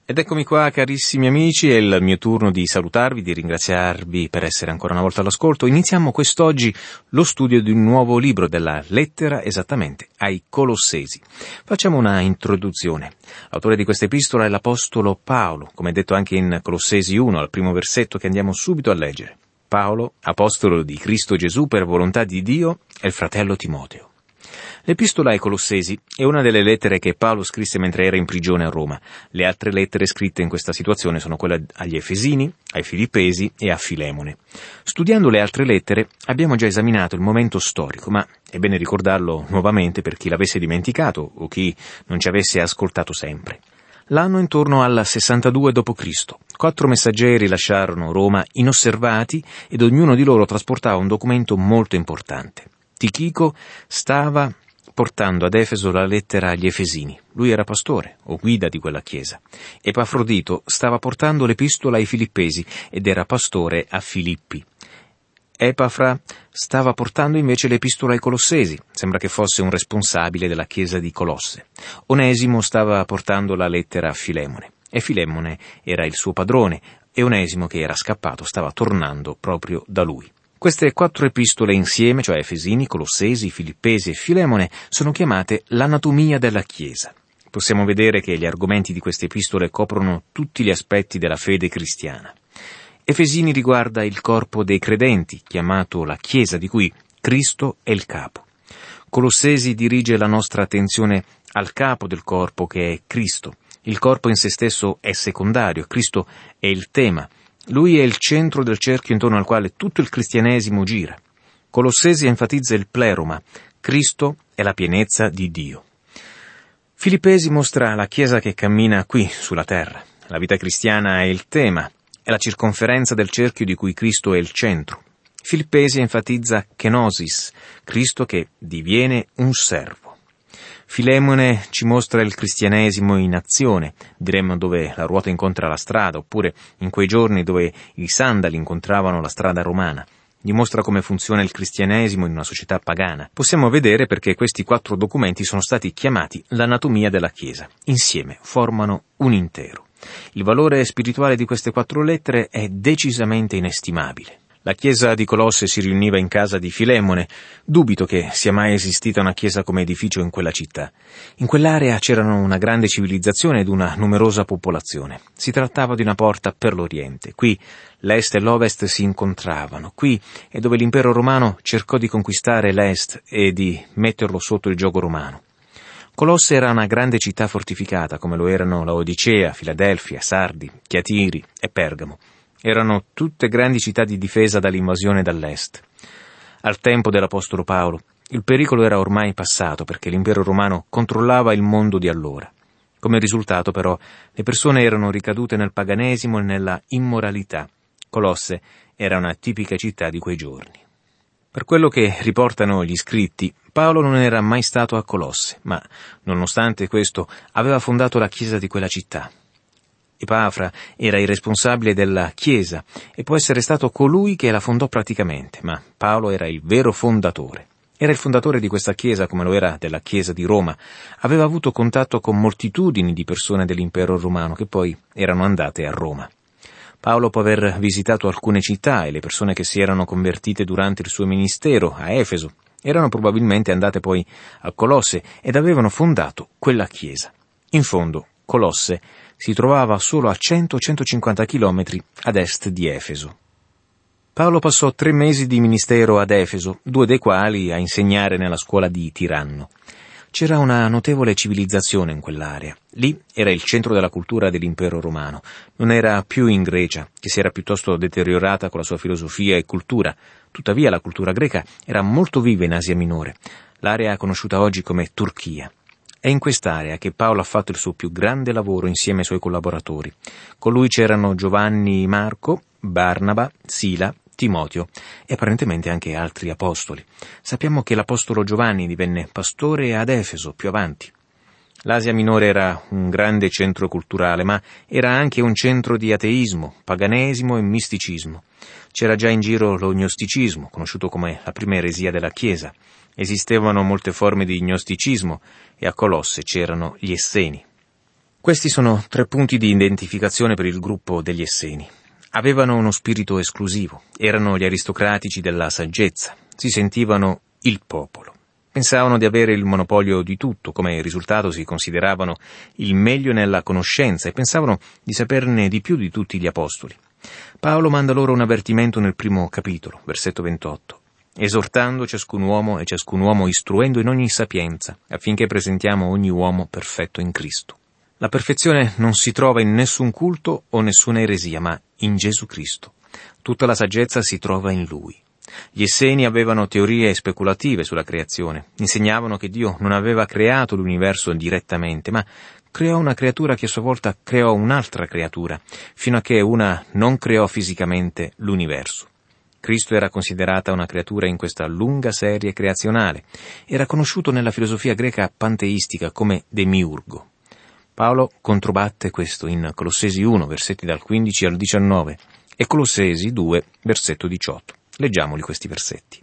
Ed eccomi qua, carissimi amici, è il mio turno di salutarvi, di ringraziarvi per essere ancora una volta all'ascolto. Iniziamo quest'oggi lo studio di un nuovo libro, della lettera esattamente ai Colossesi. Facciamo una introduzione. L'autore di questa epistola è l'Apostolo Paolo, come detto anche in Colossesi 1, al primo versetto che andiamo subito a leggere. Paolo, apostolo di Cristo Gesù per volontà di Dio, e il fratello Timoteo. L'Epistola ai Colossesi è una delle lettere che Paolo scrisse mentre era in prigione a Roma. Le altre lettere scritte in questa situazione sono quelle agli Efesini, ai Filippesi e a Filemone. Studiando le altre lettere abbiamo già esaminato il momento storico, ma è bene ricordarlo nuovamente per chi l'avesse dimenticato o chi non ci avesse ascoltato sempre. L'anno intorno al 62 d.C. 4 messaggeri lasciarono Roma inosservati ed ognuno di loro trasportava un documento molto importante. Tichico stava portando ad Efeso la lettera agli Efesini. Lui era pastore o guida di quella chiesa. Epafrodito stava portando l'epistola ai Filippesi ed era pastore a Filippi. Epafra stava portando invece l'epistola ai Colossesi. Sembra che fosse un responsabile della chiesa di Colosse. Onesimo stava portando la lettera a Filemone. E Filemone era il suo padrone, e Onesimo, che era scappato, stava tornando proprio da lui. Queste 4 epistole insieme, cioè Efesini, Colossesi, Filippesi e Filemone, sono chiamate l'anatomia della Chiesa. Possiamo vedere che gli argomenti di queste epistole coprono tutti gli aspetti della fede cristiana. Efesini riguarda il corpo dei credenti, chiamato la Chiesa, di cui Cristo è il capo. Colossesi dirige la nostra attenzione al capo del corpo, che è Cristo. Il corpo in se stesso è secondario, Cristo è il tema. Lui è il centro del cerchio intorno al quale tutto il cristianesimo gira. Colossesi enfatizza il pleroma. Cristo è la pienezza di Dio. Filippesi mostra la Chiesa che cammina qui, sulla terra. La vita cristiana è il tema, è la circonferenza del cerchio di cui Cristo è il centro. Filippesi enfatizza kenosis, Cristo che diviene un servo. Filemone ci mostra il cristianesimo in azione, diremmo dove la ruota incontra la strada, oppure in quei giorni dove i sandali incontravano la strada romana. Dimostra come funziona il cristianesimo in una società pagana. Possiamo vedere perché questi 4 documenti sono stati chiamati l'anatomia della Chiesa. Insieme formano un intero. Il valore spirituale di queste 4 lettere è decisamente inestimabile. La chiesa di Colosse si riuniva in casa di Filemone. Dubito che sia mai esistita una chiesa come edificio in quella città. In quell'area c'erano una grande civilizzazione ed una numerosa popolazione. Si trattava di una porta per l'Oriente. Qui l'Est e l'Ovest si incontravano. Qui è dove l'impero romano cercò di conquistare l'Est e di metterlo sotto il giogo romano. Colosse era una grande città fortificata, come lo erano Laodicea, Filadelfia, Sardi, Chiatiri e Pergamo. Erano tutte grandi città di difesa dall'invasione dall'est. Al tempo dell'Apostolo Paolo, il pericolo era ormai passato perché l'impero romano controllava il mondo di allora. Come risultato, però, le persone erano ricadute nel paganesimo e nella immoralità. Colosse era una tipica città di quei giorni. Per quello che riportano gli scritti, Paolo non era mai stato a Colosse, ma, nonostante questo, aveva fondato la chiesa di quella città. Epafra era il responsabile della Chiesa e può essere stato colui che la fondò praticamente, ma Paolo era il vero fondatore. Era il fondatore di questa Chiesa come lo era della Chiesa di Roma. Aveva avuto contatto con moltitudini di persone dell'impero romano che poi erano andate a Roma. Paolo può aver visitato alcune città e le persone che si erano convertite durante il suo ministero a Efeso erano probabilmente andate poi a Colosse ed avevano fondato quella Chiesa. In fondo, Colosse si trovava solo a 100-150 chilometri ad est di Efeso. Paolo passò 3 mesi di ministero ad Efeso, 2 dei quali a insegnare nella scuola di Tiranno. C'era una notevole civilizzazione in quell'area. Lì era il centro della cultura dell'impero romano. Non era più in Grecia, che si era piuttosto deteriorata con la sua filosofia e cultura. Tuttavia la cultura greca era molto viva in Asia Minore, l'area conosciuta oggi come Turchia. È in quest'area che Paolo ha fatto il suo più grande lavoro insieme ai suoi collaboratori. Con lui c'erano Giovanni Marco, Barnaba, Sila, Timoteo e apparentemente anche altri apostoli. Sappiamo che l'apostolo Giovanni divenne pastore ad Efeso più avanti. L'Asia Minore era un grande centro culturale, ma era anche un centro di ateismo, paganesimo e misticismo. C'era già in giro lo gnosticismo, conosciuto come la prima eresia della Chiesa. Esistevano molte forme di gnosticismo e a Colosse c'erano gli Esseni. Questi sono 3 punti di identificazione per il gruppo degli Esseni. Avevano uno spirito esclusivo, erano gli aristocratici della saggezza, si sentivano il popolo. Pensavano di avere il monopolio di tutto, come risultato si consideravano il meglio nella conoscenza e pensavano di saperne di più di tutti gli apostoli. Paolo manda loro un avvertimento nel primo capitolo, versetto 28. Esortando ciascun uomo istruendo in ogni sapienza, affinché presentiamo ogni uomo perfetto in Cristo. La perfezione non si trova in nessun culto o nessuna eresia, ma in Gesù Cristo. Tutta la saggezza si trova in Lui. Gli Esseni avevano teorie speculative sulla creazione. Insegnavano che Dio non aveva creato l'universo direttamente, ma creò una creatura che a sua volta creò un'altra creatura, fino a che una non creò fisicamente l'universo. Cristo era considerata una creatura in questa lunga serie creazionale. Era conosciuto nella filosofia greca panteistica come demiurgo. Paolo controbatte questo in Colossesi 1, versetti dal 15 al 19, e Colossesi 2, versetto 18. Leggiamoli questi versetti.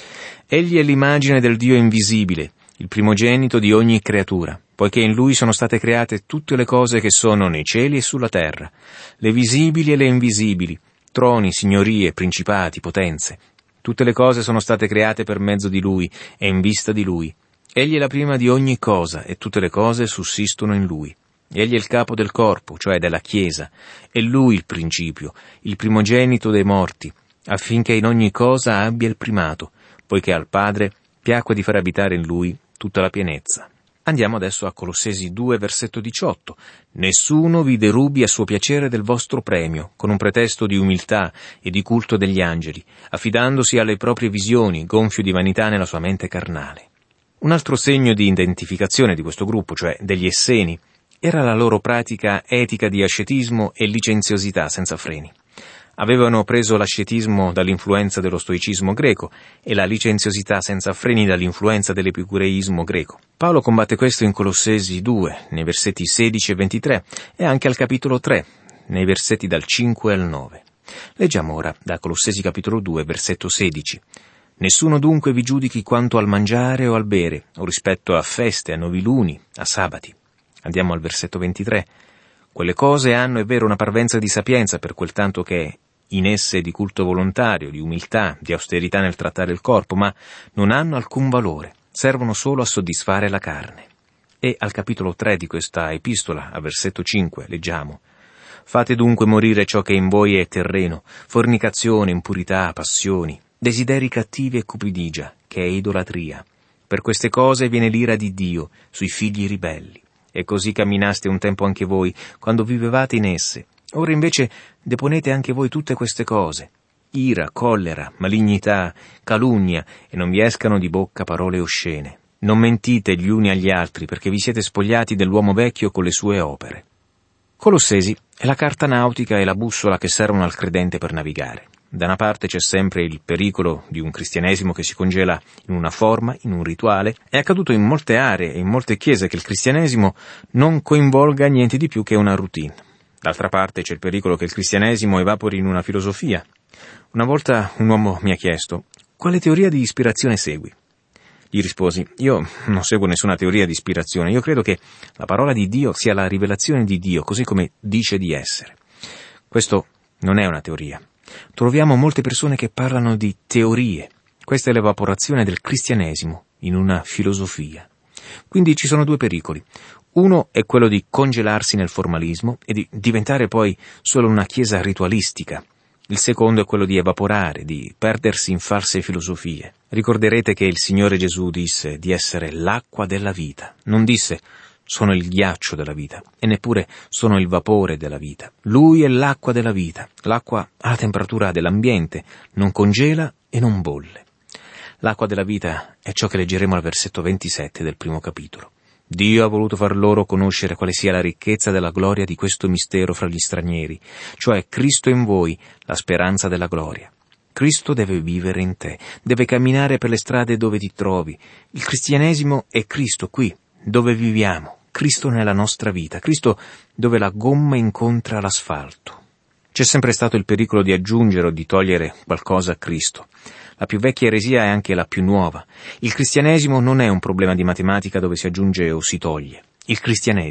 Egli è l'immagine del Dio invisibile, il primogenito di ogni creatura, poiché in Lui sono state create tutte le cose che sono nei cieli e sulla terra, le visibili e le invisibili, troni, signorie, principati, potenze. Tutte le cose sono state create per mezzo di Lui e in vista di Lui. Egli è la prima di ogni cosa e tutte le cose sussistono in Lui. Egli è il capo del corpo, cioè della Chiesa, è Lui il principio, il primogenito dei morti, affinché in ogni cosa abbia il primato, poiché al Padre piacque di far abitare in Lui tutta la pienezza. Andiamo adesso a Colossesi 2, versetto 18. Nessuno vi derubi a suo piacere del vostro premio, con un pretesto di umiltà e di culto degli angeli, affidandosi alle proprie visioni, gonfio di vanità nella sua mente carnale. Un altro segno di identificazione di questo gruppo, cioè degli Esseni, era la loro pratica etica di ascetismo e licenziosità senza freni. Avevano preso l'ascetismo dall'influenza dello stoicismo greco e la licenziosità senza freni dall'influenza dell'epicureismo greco. Paolo combatte questo in Colossesi 2, nei versetti 16 e 23, e anche al capitolo 3, nei versetti dal 5 al 9. Leggiamo ora da Colossesi capitolo 2, versetto 16. Nessuno dunque vi giudichi quanto al mangiare o al bere, o rispetto a feste, a noviluni, a sabati. Andiamo al versetto 23. Quelle cose hanno, è vero, una parvenza di sapienza per quel tanto che in esse di culto volontario, di umiltà, di austerità nel trattare il corpo, ma non hanno alcun valore, servono solo a soddisfare la carne. E al capitolo 3 di questa epistola, a versetto 5, leggiamo: Fate dunque morire ciò che in voi è terreno, fornicazione, impurità, passioni, desideri cattivi e cupidigia, che è idolatria. Per queste cose viene l'ira di Dio sui figli ribelli. E così camminaste un tempo anche voi, quando vivevate in esse. Ora invece deponete anche voi tutte queste cose: ira, collera, malignità, calunnia, e non vi escano di bocca parole oscene. Non mentite gli uni agli altri, perché vi siete spogliati dell'uomo vecchio con le sue opere. Colossesi è la carta nautica e la bussola che servono al credente per navigare. Da una parte c'è sempre il pericolo di un cristianesimo che si congela in una forma, in un rituale. È accaduto in molte aree e in molte chiese che il cristianesimo non coinvolga niente di più che una routine. D'altra parte c'è il pericolo che il cristianesimo evapori in una filosofia. Una volta un uomo mi ha chiesto: quale teoria di ispirazione segui? Gli risposi: io non seguo nessuna teoria di ispirazione, io credo che la parola di Dio sia la rivelazione di Dio, così come dice di essere. Questo non è una teoria. Troviamo molte persone che parlano di teorie. Questa è l'evaporazione del cristianesimo in una filosofia. Quindi ci sono 2 pericoli. Uno è quello di congelarsi nel formalismo e di diventare poi solo una chiesa ritualistica. Il secondo è quello di evaporare, di perdersi in false filosofie. Ricorderete che il Signore Gesù disse di essere l'acqua della vita. Non disse sono il ghiaccio della vita e neppure sono il vapore della vita. Lui è l'acqua della vita. L'acqua ha la temperatura dell'ambiente, non congela e non bolle. L'acqua della vita è ciò che leggeremo al versetto 27 del primo capitolo. Dio ha voluto far loro conoscere quale sia la ricchezza della gloria di questo mistero fra gli stranieri, cioè Cristo in voi, la speranza della gloria. Cristo deve vivere in te, deve camminare per le strade dove ti trovi. Il cristianesimo è Cristo qui, dove viviamo, Cristo nella nostra vita, Cristo dove la gomma incontra l'asfalto. C'è sempre stato il pericolo di aggiungere o di togliere qualcosa a Cristo. La più vecchia eresia è anche la più nuova. Il cristianesimo non è un problema di matematica dove si aggiunge o si toglie. Il cristianesimo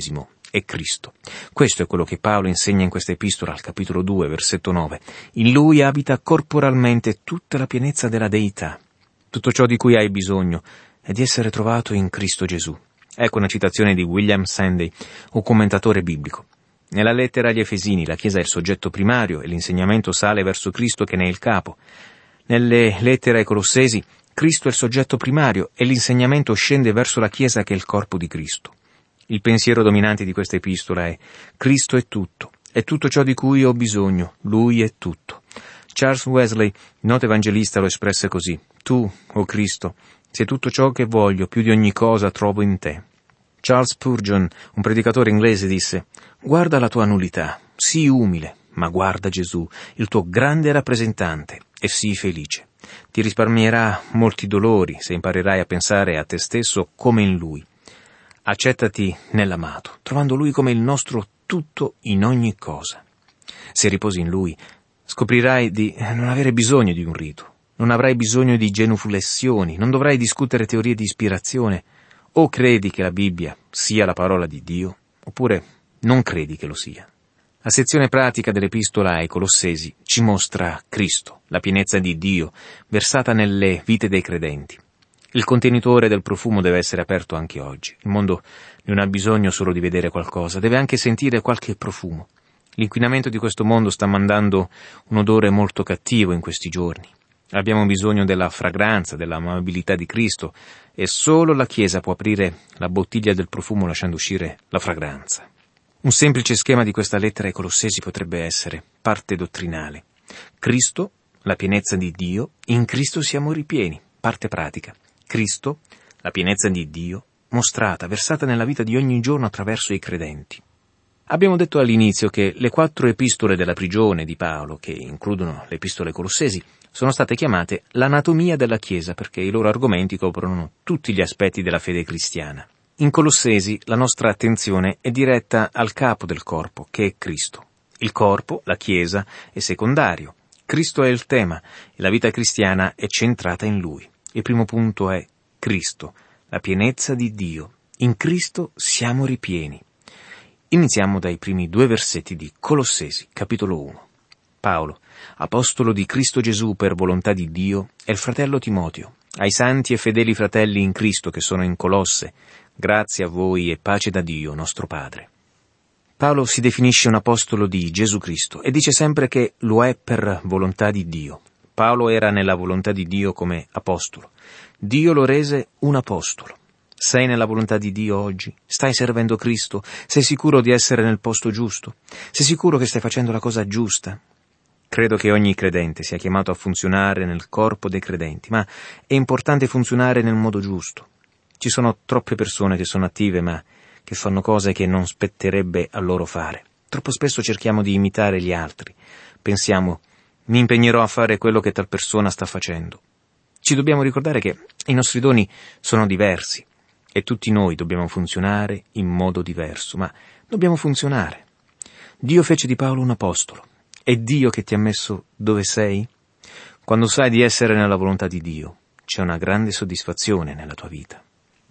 è Cristo. Questo è quello che Paolo insegna in questa epistola al capitolo 2, versetto 9. In Lui abita corporalmente tutta la pienezza della deità. Tutto ciò di cui hai bisogno è di essere trovato in Cristo Gesù. Ecco una citazione di William Sanday, un commentatore biblico. Nella lettera agli Efesini la Chiesa è il soggetto primario e l'insegnamento sale verso Cristo che ne è il capo. Nelle lettere ai Colossesi Cristo è il soggetto primario e l'insegnamento scende verso la Chiesa che è il corpo di Cristo. Il pensiero dominante di questa epistola è: Cristo è tutto ciò di cui ho bisogno, Lui è tutto. Charles Wesley, noto evangelista, lo espresse così: tu, o Cristo, sei tutto ciò che voglio, più di ogni cosa trovo in te. Charles Spurgeon, un predicatore inglese, disse: guarda la tua nullità, sii umile, ma guarda Gesù, il tuo grande rappresentante, e sii felice. Ti risparmierà molti dolori se imparerai a pensare a te stesso come in Lui. Accettati nell'amato, trovando Lui come il nostro tutto in ogni cosa. Se riposi in Lui, scoprirai di non avere bisogno di un rito, non avrai bisogno di genuflessioni, non dovrai discutere teorie di ispirazione. O credi che la Bibbia sia la parola di Dio, oppure non credi che lo sia. La sezione pratica dell'epistola ai Colossesi ci mostra Cristo, la pienezza di Dio, versata nelle vite dei credenti. Il contenitore del profumo deve essere aperto anche oggi. Il mondo non ha bisogno solo di vedere qualcosa, deve anche sentire qualche profumo. L'inquinamento di questo mondo sta mandando un odore molto cattivo in questi giorni. Abbiamo bisogno della fragranza, dell'amabilità di Cristo, e solo la Chiesa può aprire la bottiglia del profumo lasciando uscire la fragranza. Un semplice schema di questa lettera ai Colossesi potrebbe essere parte dottrinale. Cristo, la pienezza di Dio, in Cristo siamo ripieni. Parte pratica. Cristo, la pienezza di Dio, mostrata, versata nella vita di ogni giorno attraverso i credenti. Abbiamo detto all'inizio che le 4 epistole della prigione di Paolo, che includono le epistole Colossesi, sono state chiamate l'anatomia della Chiesa perché i loro argomenti coprono tutti gli aspetti della fede cristiana. In Colossesi la nostra attenzione è diretta al capo del corpo, che è Cristo. Il corpo, la Chiesa, è secondario. Cristo è il tema e la vita cristiana è centrata in Lui. Il primo punto è Cristo, la pienezza di Dio. In Cristo siamo ripieni. Iniziamo dai primi 2 versetti di Colossesi, capitolo 1. Paolo, apostolo di Cristo Gesù per volontà di Dio, e il fratello Timoteo, ai santi e fedeli fratelli in Cristo che sono in Colosse, grazie a voi e pace da Dio, nostro Padre. Paolo si definisce un apostolo di Gesù Cristo e dice sempre che lo è per volontà di Dio. Paolo era nella volontà di Dio come apostolo. Dio lo rese un apostolo. Sei nella volontà di Dio oggi? Stai servendo Cristo? Sei sicuro di essere nel posto giusto? Sei sicuro che stai facendo la cosa giusta? Credo che ogni credente sia chiamato a funzionare nel corpo dei credenti, ma è importante funzionare nel modo giusto. Ci sono troppe persone che sono attive, ma che fanno cose che non spetterebbe a loro fare. Troppo spesso cerchiamo di imitare gli altri. Pensiamo: mi impegnerò a fare quello che tal persona sta facendo. Ci dobbiamo ricordare che i nostri doni sono diversi. E tutti noi dobbiamo funzionare in modo diverso, ma dobbiamo funzionare. Dio fece di Paolo un apostolo. È Dio che ti ha messo dove sei? Quando sai di essere nella volontà di Dio, c'è una grande soddisfazione nella tua vita.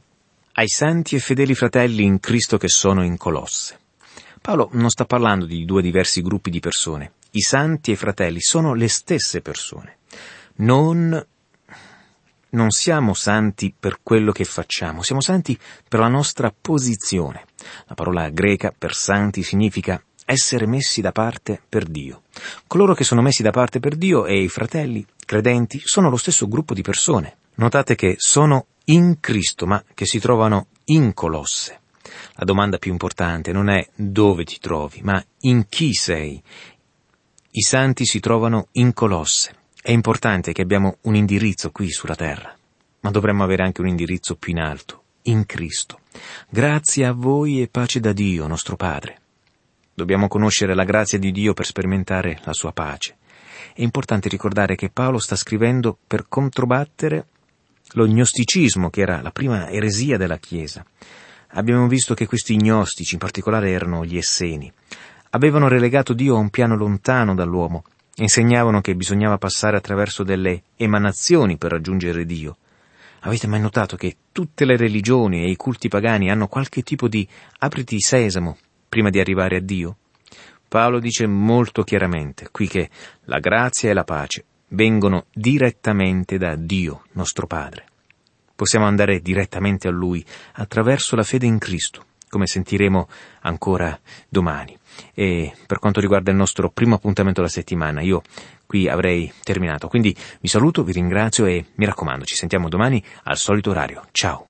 Ai santi e fedeli fratelli in Cristo che sono in Colosse. Paolo non sta parlando di 2 diversi gruppi di persone. I santi e i fratelli sono le stesse persone. Non siamo santi per quello che facciamo, siamo santi per la nostra posizione. La parola greca per santi significa essere messi da parte per Dio. Coloro che sono messi da parte per Dio e i fratelli credenti sono lo stesso gruppo di persone. Notate che sono in Cristo, ma che si trovano in Colosse. La domanda più importante non è dove ti trovi, ma in chi sei. I santi si trovano in Colosse. È importante che abbiamo un indirizzo qui sulla terra, ma dovremmo avere anche un indirizzo più in alto, in Cristo. Grazie a voi e pace da Dio, nostro Padre. Dobbiamo conoscere la grazia di Dio per sperimentare la sua pace. È importante ricordare che Paolo sta scrivendo per controbattere lo gnosticismo, che era la prima eresia della Chiesa. Abbiamo visto che questi gnostici, in particolare erano gli Esseni, avevano relegato Dio a un piano lontano dall'uomo. Insegnavano che bisognava passare attraverso delle emanazioni per raggiungere Dio. Avete mai notato che tutte le religioni e i culti pagani hanno qualche tipo di apriti sesamo, prima di arrivare a Dio? Paolo dice molto chiaramente qui che la grazia e la pace vengono direttamente da Dio, nostro Padre. Possiamo andare direttamente a Lui attraverso la fede in Cristo, come sentiremo ancora domani. E per quanto riguarda il nostro primo appuntamento della settimana, io qui avrei terminato. Quindi vi saluto, vi ringrazio e mi raccomando, ci sentiamo domani al solito orario. Ciao!